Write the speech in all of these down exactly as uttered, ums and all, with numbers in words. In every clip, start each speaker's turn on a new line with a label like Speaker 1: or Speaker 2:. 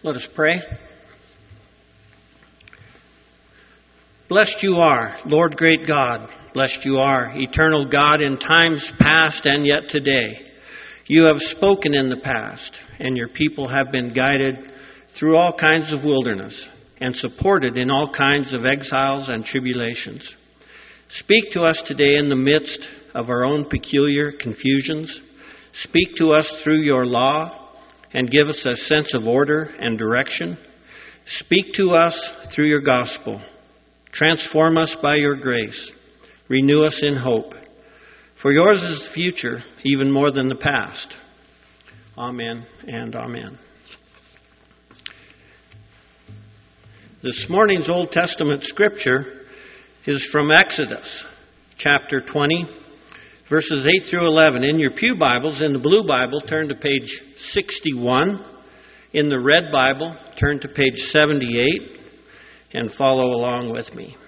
Speaker 1: Let us pray. Blessed you are, Lord great God. Blessed you are, eternal God in times past and yet today. You have spoken in the past, and your people have been guided through all kinds of wilderness and supported in all kinds of exiles and tribulations. Speak to us today in the midst of our own peculiar confusions. Speak to us through your law and give us a sense of order and direction. Speak to us through your gospel. Transform us by your grace. Renew us in hope. For yours is the future, even more than the past. Amen and amen. This morning's Old Testament scripture is from Exodus, chapter twenty, verses eight through eleven. In your pew Bibles, in the blue Bible, turn to page sixty-one. In the red Bible, turn to page seventy-eight. And follow along with me.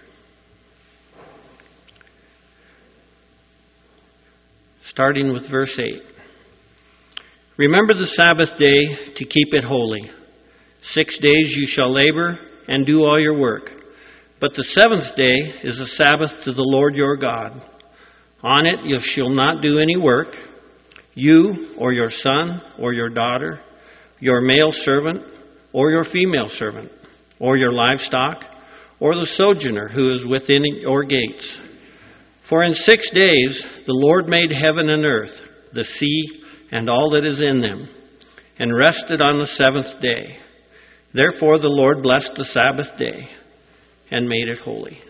Speaker 1: Starting with verse eight. Remember the Sabbath day to keep it holy. Six days you shall labor and do all your work. But the seventh day is a Sabbath to the Lord your God. On it you shall not do any work, you or your son or your daughter, your male servant or your female servant, or your livestock, or the sojourner who is within your gates. For in six days the Lord made heaven and earth, the sea, and all that is in them, and rested on the seventh day. Therefore the Lord blessed the Sabbath day and made it holy.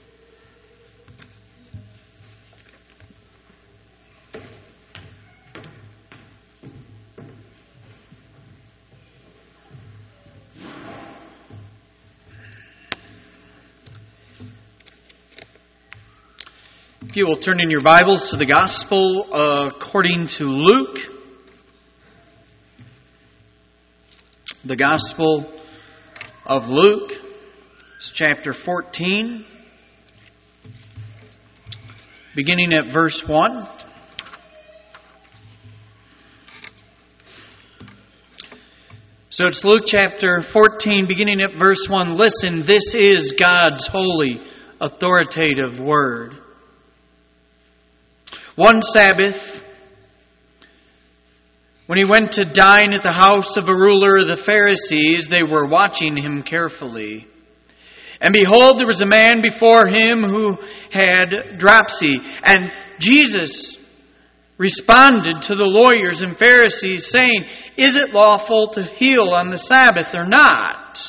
Speaker 2: If you will turn in your Bibles to the Gospel according to Luke. The Gospel of Luke, it's chapter fourteen, beginning at verse one. So it's Luke chapter fourteen, beginning at verse one. Listen, this is God's holy, authoritative word. One Sabbath, when he went to dine at the house of a ruler of the Pharisees, they were watching him carefully. And behold, there was a man before him who had dropsy. And Jesus responded to the lawyers and Pharisees, saying, "Is it lawful to heal on the Sabbath or not?"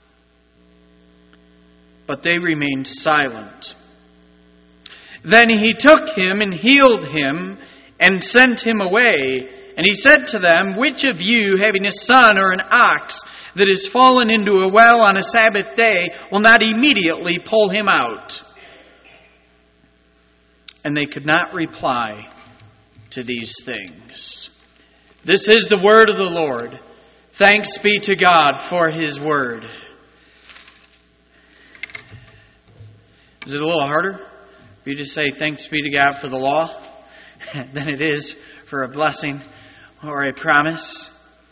Speaker 2: But they remained silent. Then he took him and healed him and sent him away. And he said to them, "Which of you, having a son or an ox that is fallen into a well on a Sabbath day, will not immediately pull him out?" And they could not reply to these things. This is the word of the Lord. Thanks be to God for His word. Is it a little harder for you to say thanks be to God for the law than it is for a blessing or a promise?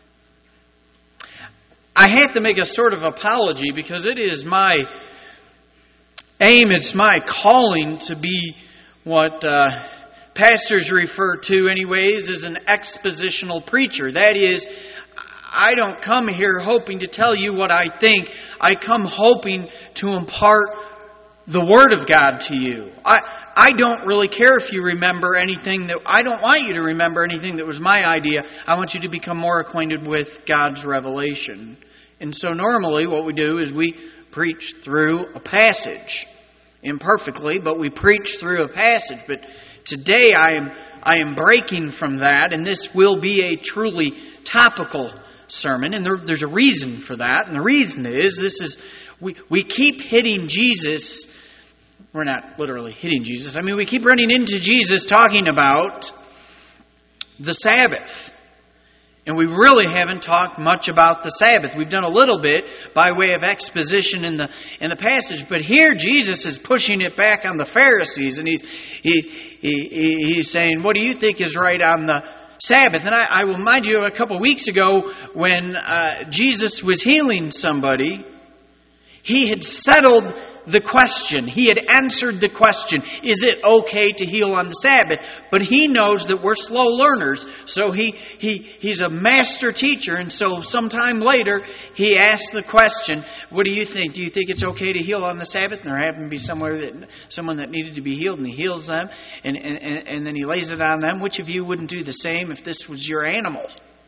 Speaker 2: I have to make a sort of apology because it is my aim, it's my calling to be what uh, pastors refer to anyways as an expositional preacher. That is, I don't come here hoping to tell you what I think. I come hoping to impart the Word of God to you. I I don't really care if you remember anything that... I don't want you to remember anything that was my idea. I want you to become more acquainted with God's revelation. And so normally what we do is we preach through a passage. Imperfectly, but we preach through a passage. But today I am I am breaking from that, and this will be a truly topical sermon. And there, there's a reason for that. And the reason is, this is... We, we keep hitting Jesus. We're not literally hitting Jesus. I mean, we keep running into Jesus talking about the Sabbath. And we really haven't talked much about the Sabbath. We've done a little bit by way of exposition in the in the passage. But here Jesus is pushing it back on the Pharisees. And he's, he, he, he's saying, what do you think is right on the Sabbath. And I, I will remind you, a couple weeks ago when uh, Jesus was healing somebody, He had settled the question. He had answered the question, is it okay to heal on the Sabbath? But He knows that we're slow learners, so he, he He's a master teacher, and so sometime later He asked the question, what do you think? Do you think it's okay to heal on the Sabbath? And there happened to be somewhere that someone that needed to be healed, and He heals them, and, and, and then He lays it on them. Which of you wouldn't do the same if this was your animal?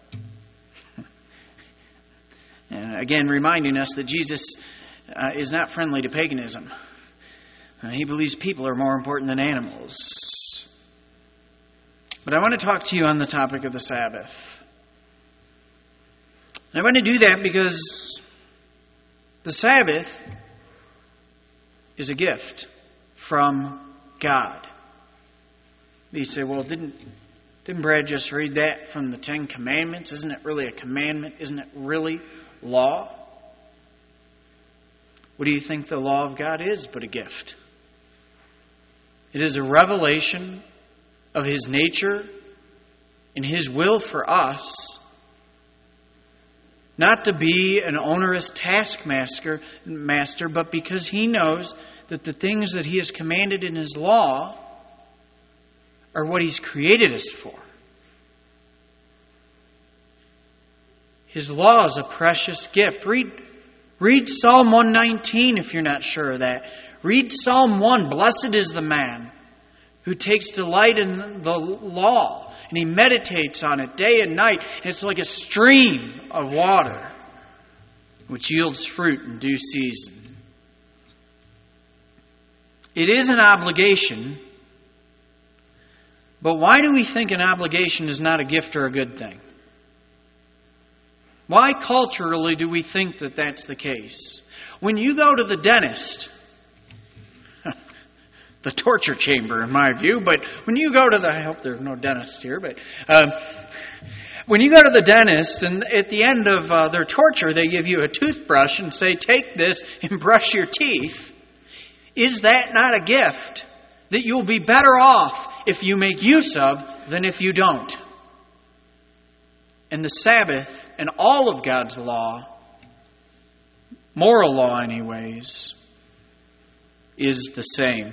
Speaker 2: And again, reminding us that Jesus Uh, is not friendly to paganism. Uh, he believes people are more important than animals. But I want to talk to you on the topic of the Sabbath. And I want to do that because the Sabbath is a gift from God. You say, well, didn't, didn't Brad just read that from the Ten Commandments? Isn't it really a commandment? Isn't it really law? What do you think the law of God is but a gift? It is a revelation of His nature and His will for us, not to be an onerous taskmaster, master, but because He knows that the things that He has commanded in His law are what He's created us for. His law is a precious gift. Read Read Psalm one nineteen if you're not sure of that. Read Psalm one. Blessed is the man who takes delight in the law, and he meditates on it day and night. And it's like a stream of water which yields fruit in due season. It is an obligation, but why do we think an obligation is not a gift or a good thing? Why culturally do we think that that's the case? When you go to the dentist, the torture chamber in my view, but when you go to the, I hope there's no dentist here, but um, when you go to the dentist and at the end of uh, their torture they give you a toothbrush and say, take this and brush your teeth, is that not a gift that you'll be better off if you make use of than if you don't? And the Sabbath and all of God's law, moral law anyways, is the same.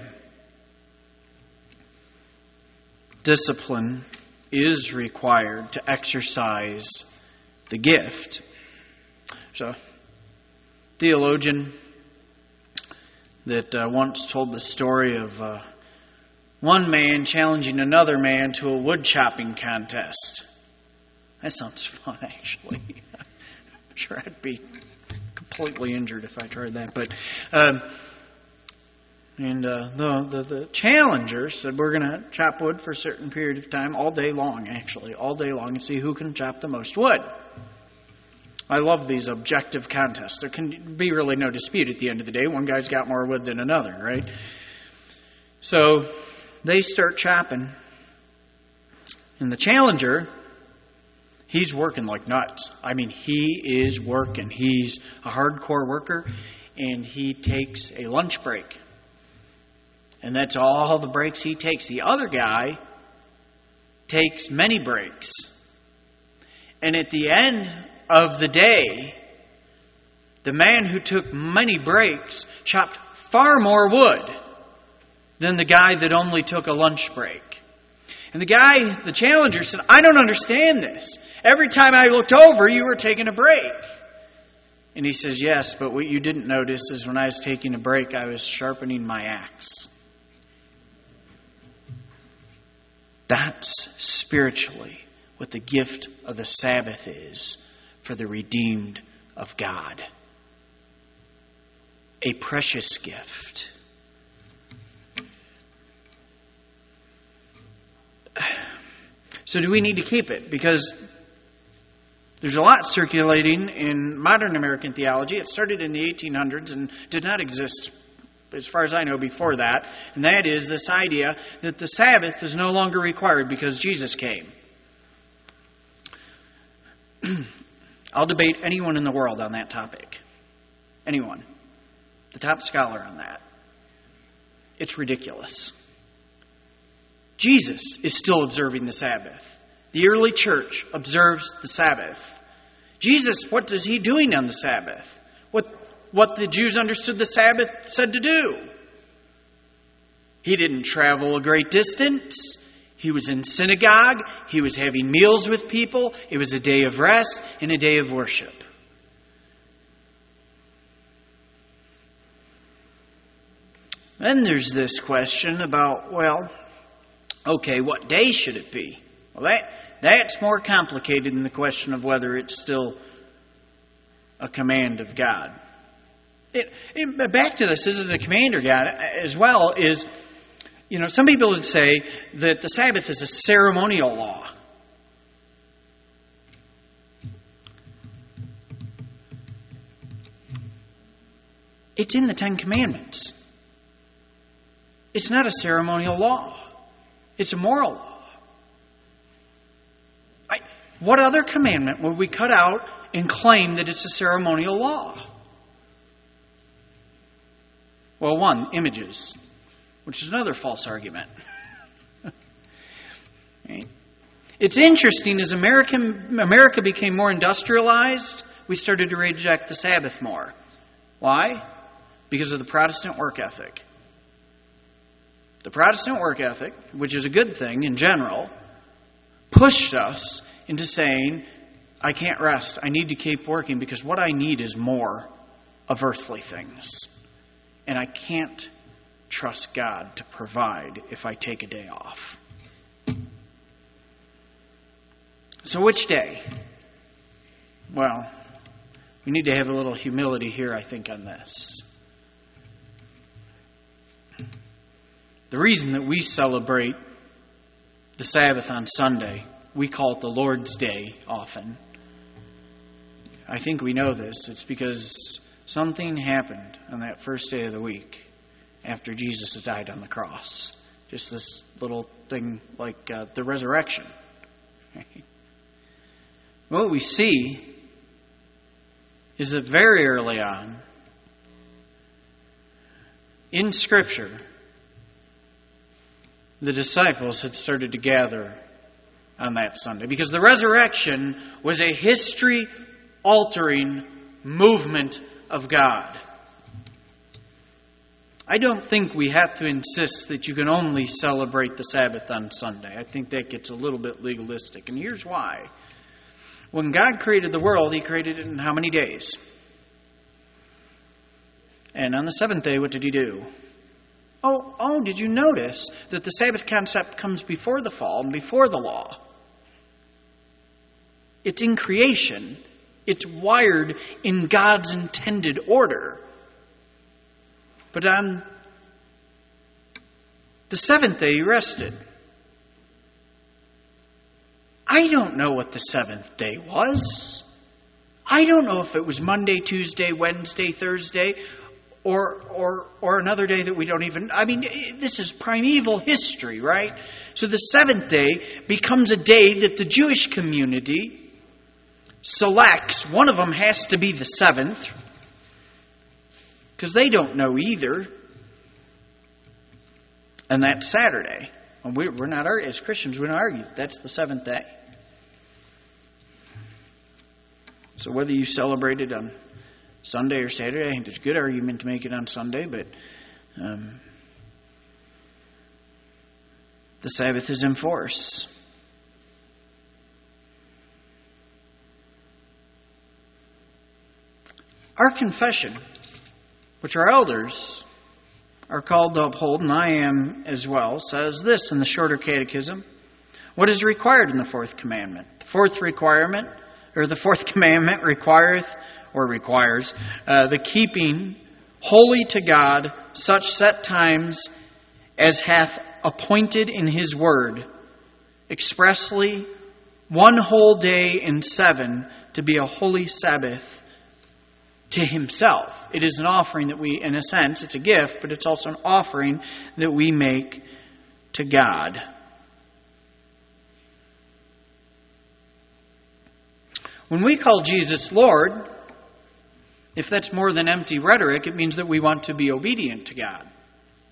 Speaker 2: Discipline is required to exercise the gift. So, theologian that uh, once told the story of uh, one man challenging another man to a wood chopping contest. That sounds fun, actually. I'm sure I'd be completely injured if I tried that. But um, and uh, the, the the challenger said, "We're going to chop wood for a certain period of time, all day long, actually, all day long, and see who can chop the most wood." I love these objective contests. There can be really no dispute at the end of the day. One guy's got more wood than another, right? So they start chopping, and the challenger, he's working like nuts. I mean, he is working. He's a hardcore worker, and he takes a lunch break. And that's all the breaks he takes. The other guy takes many breaks. And at the end of the day, the man who took many breaks chopped far more wood than the guy that only took a lunch break. And the guy, the challenger, said, "I don't understand this. Every time I looked over, you were taking a break." And he says, "Yes, but what you didn't notice is when I was taking a break, I was sharpening my axe." That's spiritually what the gift of the Sabbath is for the redeemed of God. A precious gift. So do we need to keep it? Because there's a lot circulating in modern American theology. It started in the eighteen hundreds and did not exist, as far as I know, before that. And that is this idea that the Sabbath is no longer required because Jesus came. I'll debate anyone in the world on that topic. Anyone. The top scholar on that. It's ridiculous. Jesus is still observing the Sabbath. The early church observes the Sabbath. Jesus, what is he doing on the Sabbath? What, what the Jews understood the Sabbath said to do. He didn't travel a great distance. He was in synagogue. He was having meals with people. It was a day of rest and a day of worship. Then there's this question about, well, okay, what day should it be? Well, that that's more complicated than the question of whether it's still a command of God. It, it, back to this, is it a command of God as well, is, you know, some people would say that the Sabbath is a ceremonial law. It's in the Ten Commandments. It's not a ceremonial law. It's a moral law. I, what other commandment would we cut out and claim that it's a ceremonial law? Well, one, images, which is another false argument. Right? It's interesting, as American, America became more industrialized, we started to reject the Sabbath more. Why? Because of the Protestant work ethic. The Protestant work ethic, which is a good thing in general, pushed us into saying, I can't rest. I need to keep working because what I need is more of earthly things. And I can't trust God to provide if I take a day off. So which day? Well, we need to have a little humility here, I think, on this. The reason that we celebrate the Sabbath on Sunday, we call it the Lord's Day often. I think we know this. It's because something happened on that first day of the week after Jesus had died on the cross. Just this little thing like uh, the resurrection. What we see is that very early on in Scripture, the disciples had started to gather on that Sunday. Because the resurrection was a history-altering movement of God. I don't think we have to insist that you can only celebrate the Sabbath on Sunday. I think that gets a little bit legalistic. And here's why. When God created the world, He created it in how many days? And on the seventh day, what did He do? Oh, oh, did you notice that the Sabbath concept comes before the fall and before the law? It's in creation. It's wired in God's intended order. But on the seventh day, He rested. I don't know what the seventh day was. I don't know if it was Monday, Tuesday, Wednesday, Thursday, Or, or or another day that we don't even... I mean, this is primeval history, right? So the seventh day becomes a day that the Jewish community selects. One of them has to be the seventh, because they don't know either. And that's Saturday. And we're, we're not, as Christians, we don't argue that that's the seventh day. So whether you celebrate it on Sunday or Saturday, I think there's a good argument to make it on Sunday, but um, the Sabbath is in force. Our confession, which our elders are called to uphold, and I am as well, says this in the Shorter Catechism. What is required in the fourth commandment? The fourth requirement, or the fourth commandment requireth or requires uh, the keeping holy to God such set times as hath appointed in His word, expressly one whole day in seven to be a holy Sabbath to Himself. It is an offering that we, in a sense, it's a gift, but it's also an offering that we make to God. When we call Jesus Lord, if that's more than empty rhetoric, it means that we want to be obedient to God.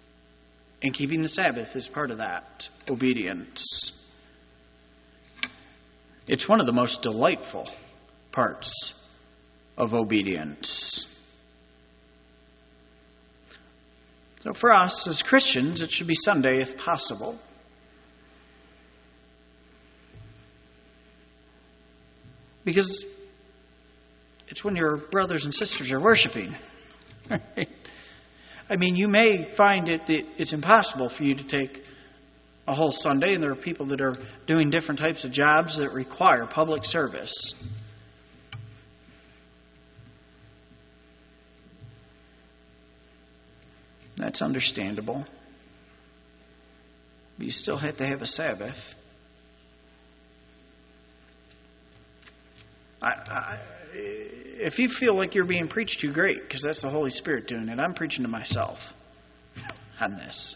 Speaker 2: And keeping the Sabbath is part of that obedience. It's one of the most delightful parts of obedience. So for us as Christians, it should be Sunday if possible. Because it's when your brothers and sisters are worshiping. Right? I mean, you may find it that it's impossible for you to take a whole Sunday, and there are people that are doing different types of jobs that require public service. That's understandable. But you still have to have a Sabbath. I, I, if you feel like you're being preached to, great, because that's the Holy Spirit doing it. I'm preaching to myself on this.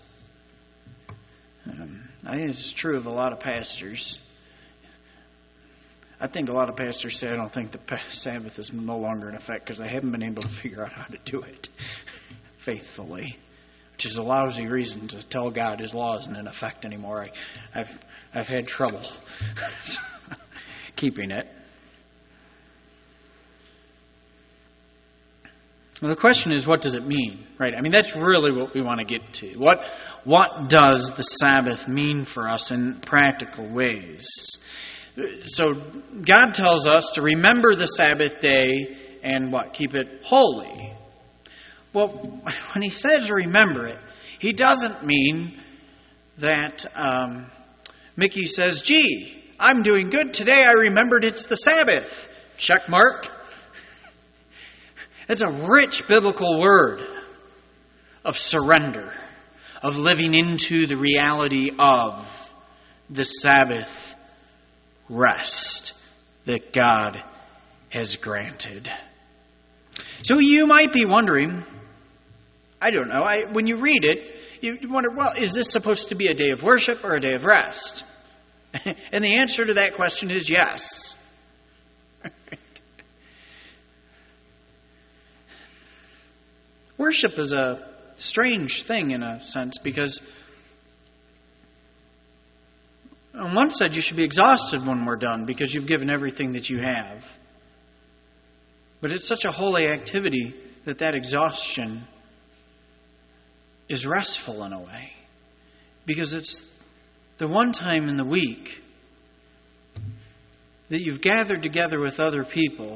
Speaker 2: Um, I think this is true of a lot of pastors. I think a lot of pastors say, I don't think the Sabbath is no longer in effect because they haven't been able to figure out how to do it faithfully, which is a lousy reason to tell God His law isn't in effect anymore. I, I've I've had trouble keeping it. Well, the question is, what does it mean, right? I mean, that's really what we want to get to. What what does the Sabbath mean for us in practical ways? So God tells us to remember the Sabbath day and what? Keep it holy. Well, when He says remember it, He doesn't mean that um, Mickey says, gee, I'm doing good today. I remembered it's the Sabbath. Check mark. It's a rich biblical word of surrender, of living into the reality of the Sabbath rest that God has granted. So you might be wondering, I don't know, I, when you read it, you wonder, well, is this supposed to be a day of worship or a day of rest? And the answer to that question is yes. Worship is a strange thing in a sense because on one side you should be exhausted when we're done because you've given everything that you have. But it's such a holy activity that that exhaustion is restful in a way. Because it's the one time in the week that you've gathered together with other people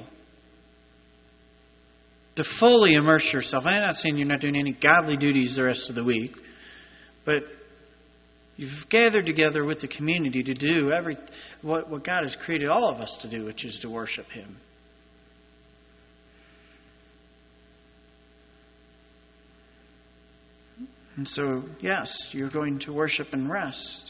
Speaker 2: to fully immerse yourself. I'm not saying you're not doing any godly duties the rest of the week, but you've gathered together with the community to do every what, what God has created all of us to do, which is to worship Him. And so, yes, you're going to worship and rest.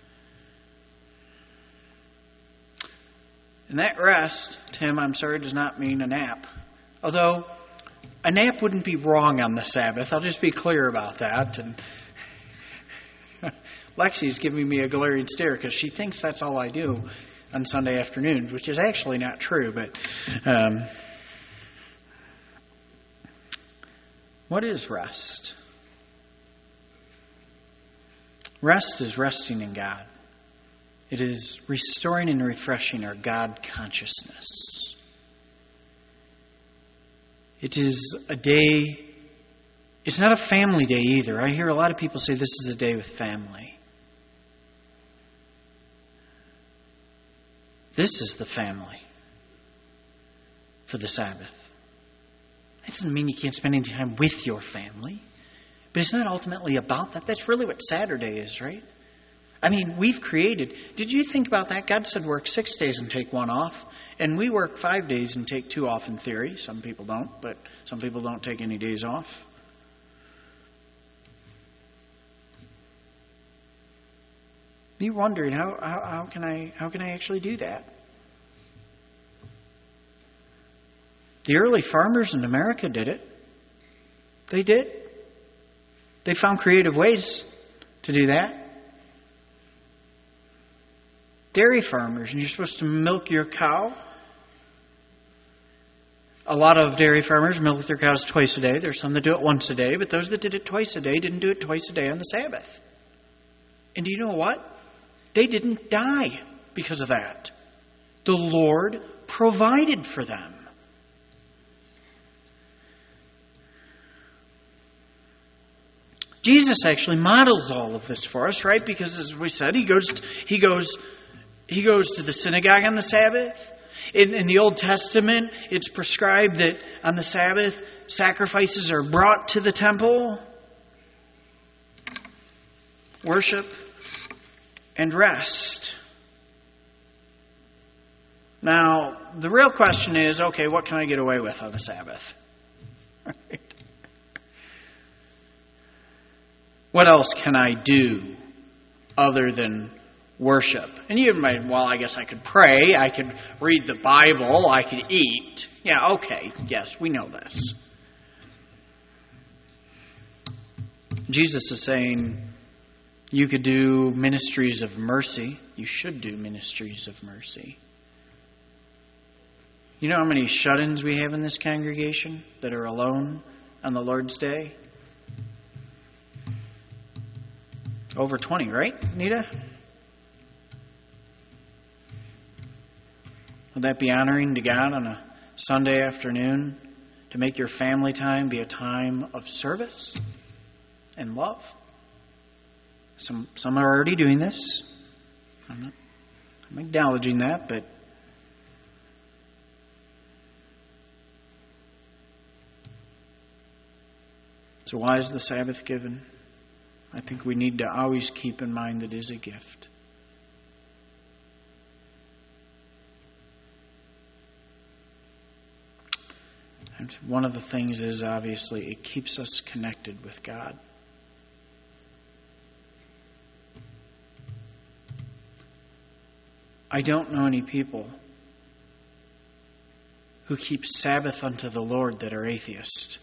Speaker 2: And that rest, Tim, I'm sorry, does not mean a nap. Although a nap wouldn't be wrong on the Sabbath. I'll just be clear about that. And Lexi's giving me a glaring stare because she thinks that's all I do on Sunday afternoons, which is actually not true. But um, what is rest? Rest is resting in God. It is restoring and refreshing our God consciousness. It is a day, it's not a family day either. I hear a lot of people say this is a day with family. This is the family for the Sabbath. That doesn't mean you can't spend any time with your family. But it's not ultimately about that. That's really what Saturday is, right? I mean, we've created... Did you think about that? God said work six days and take one off. And we work five days and take two off in theory. Some people don't, but some people don't take any days off. You're wondering, how, how, how can I how can I actually do that? The early farmers in America did it. They did. They found creative ways to do that. Dairy farmers, and you're supposed to milk your cow. A lot of dairy farmers milk their cows twice a day. There's some that do it once a day, but those that did it twice a day didn't do it twice a day on the Sabbath. And do you know what? They didn't die because of that. the Lord provided for them. Jesus actually models all of this for us, right? Because as we said, he goes he goes he goes to the synagogue on the Sabbath. In, in the Old Testament, it's prescribed that on the Sabbath, sacrifices are brought to the temple. Worship and rest. Now, the real question is, okay, what can I get away with on the Sabbath? Right? What else can I do other than worship? And you might, well, I guess I could pray, I could read the Bible, I could eat. Yeah, okay, yes, we know this. Jesus is saying you could do ministries of mercy. You should do ministries of mercy. You know how many shut-ins we have in this congregation that are alone on the Lord's Day? Over twenty, right, Nita? Would that be honoring to God on a Sunday afternoon to make your family time be a time of service and love? Some some are already doing this. I'm not I'm acknowledging that, but so why is the Sabbath given? I think we need to always keep in mind that it is a gift. And one of the things is, obviously, it keeps us connected with God. I don't know any people who keep Sabbath unto the Lord that are atheists.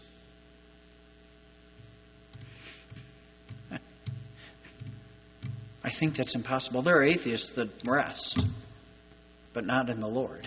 Speaker 2: I think that's impossible. There are atheists that rest, but not in the Lord.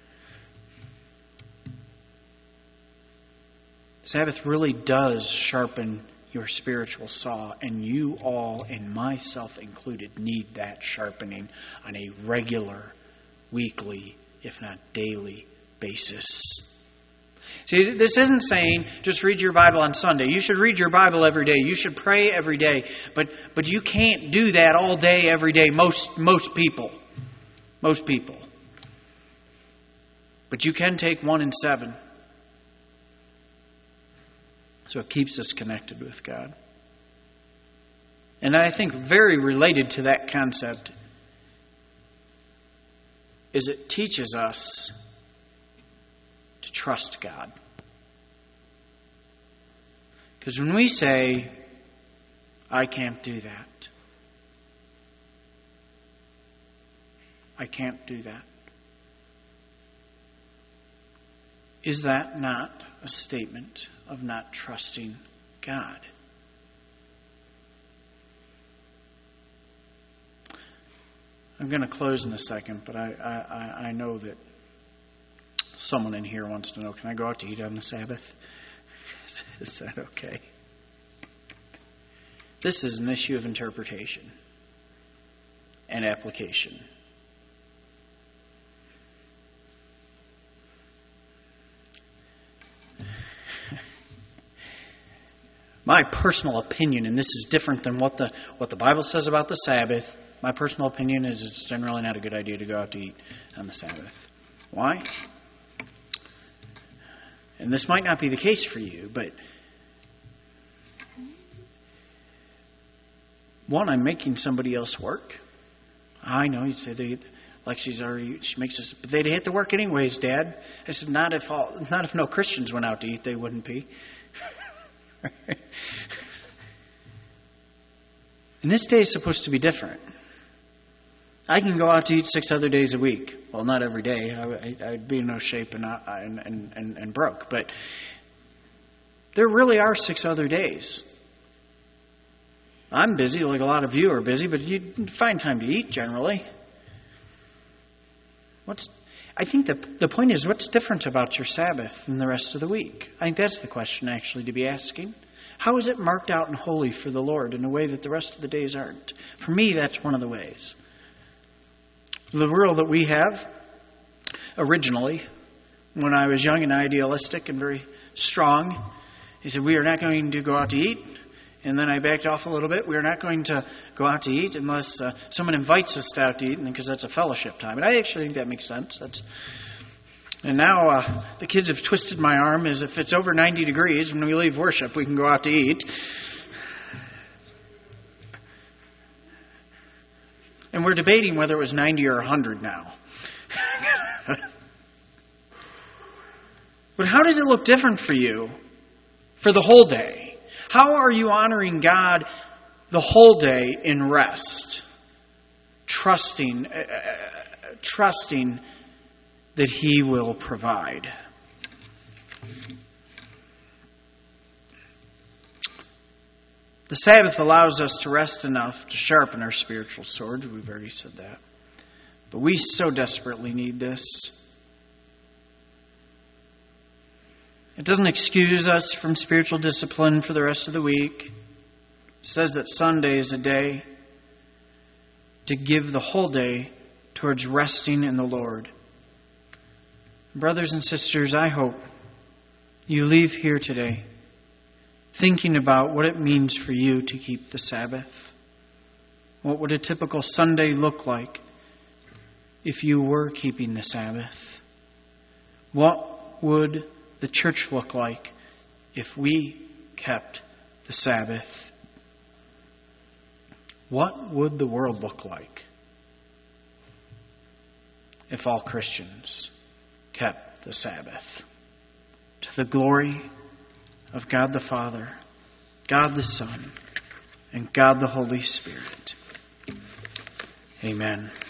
Speaker 2: Sabbath really does sharpen your spiritual saw, and you all, and myself included, need that sharpening on a regular, weekly, if not daily basis. See, this isn't saying just read your Bible on Sunday. You should read your Bible every day. You should pray every day. But but you can't do that all day, every day. Most most people. Most people. But you can take one in seven. So it keeps us connected with God. And I think very related to that concept is it teaches us to trust God. Because when we say, I can't do that, I can't do that, is that not a statement of not trusting God? I'm going to close in a second, but I, I, I know that someone in here wants to know, can I go out to eat on the Sabbath? Is that okay? This is an issue of interpretation and application. My personal opinion, and this is different than what the what the Bible says about the Sabbath, my personal opinion is it's generally not a good idea to go out to eat on the Sabbath. Why? And this might not be the case for you, but one, I'm making somebody else work. I know, you'd say, they, Lexi's already, she makes us, but they'd have to work anyways, Dad. I said, not if all, not if no Christians went out to eat, they wouldn't be. And this day is supposed to be different. I can go out to eat six other days a week. Well, not every day. I, I'd be in no shape and, and, and, and broke. But there really are six other days. I'm busy, like a lot of you are busy, but you find time to eat generally. What's? I think the the point is, what's different about your Sabbath than the rest of the week? I think that's the question actually to be asking. How is it marked out and holy for the Lord in a way that the rest of the days aren't? For me, that's one of the ways. The rule that we have originally, when I was young and idealistic and very strong. He said, we are not going to go out to eat. And then I backed off a little bit. We are not going to go out to eat unless uh, someone invites us out to eat, because that's a fellowship time. And I actually think that makes sense. That's And now uh, the kids have twisted my arm as if it's over ninety degrees when we leave worship, we can go out to eat. And we're debating whether it was ninety or one hundred now. But how does it look different for you for the whole day? How are you honoring God the whole day in rest? Trusting, uh, trusting that He will provide. The Sabbath allows us to rest enough to sharpen our spiritual swords. We've already said that. But we so desperately need this. It doesn't excuse us from spiritual discipline for the rest of the week. It says that Sunday is a day to give the whole day towards resting in the Lord. Brothers and sisters, I hope you leave here today thinking about what it means for you to keep the Sabbath. What would a typical Sunday look like if you were keeping the Sabbath? What would the church look like if we kept the Sabbath? What would the world look like if all Christians kept the Sabbath? To the glory of God the Father, God the Son, and God the Holy Spirit. Amen.